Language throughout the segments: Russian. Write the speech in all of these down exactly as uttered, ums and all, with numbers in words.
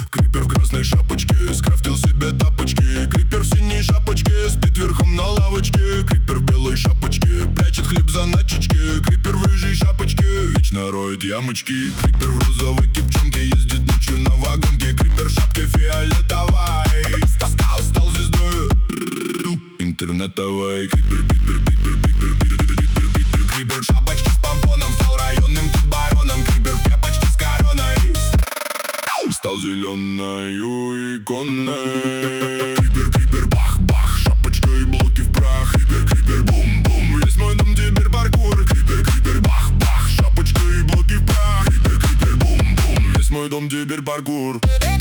Крипер в красной шапочке скрафтил себе тапочки. Крипер в синей шапочке спит верхом на лавочке. Крипер в белой шапочке прячет хлеб за начечки. Крипер в рыжей шапочке вечно роет ямочки. Крипер в розовой кепчонке ездит ночью на вагонке. Крипер в шапке фиолетовой стал, стал звездой интернетовой. Крипер, крипер, крипер, крипер, крипер, крипер, крипер. Крипер в шапочке с помпоном стал районным тут бароном. Крипер в кепочке с короной стал зеленою иконой. Крипер, крипер, бах, бах, шапочка и блоки в прах. Крипер, крипер, бум, бум, весь мой дом теперь паркур. Крипер, крипер, бах, бах, шапочка и блоки в прах. Крипер, крипер, бум, бум, весь мой дом теперь паркур.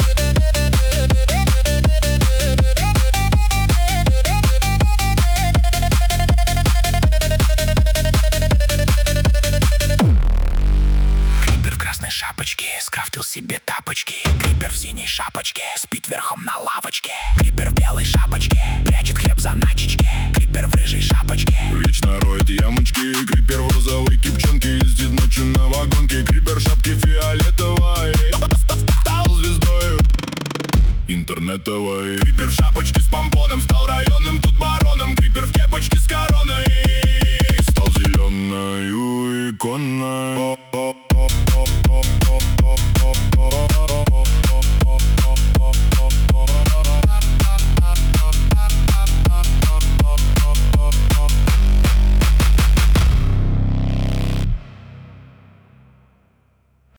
Шапочки, скрафтил себе тапочки. Крипер в синей шапочке спит верхом на лавочке. Крипер в белой шапочке прячет хлеб за начечки. Крипер в рыжей шапочке вечно роет ямочки. Крипер в розовой кепчонке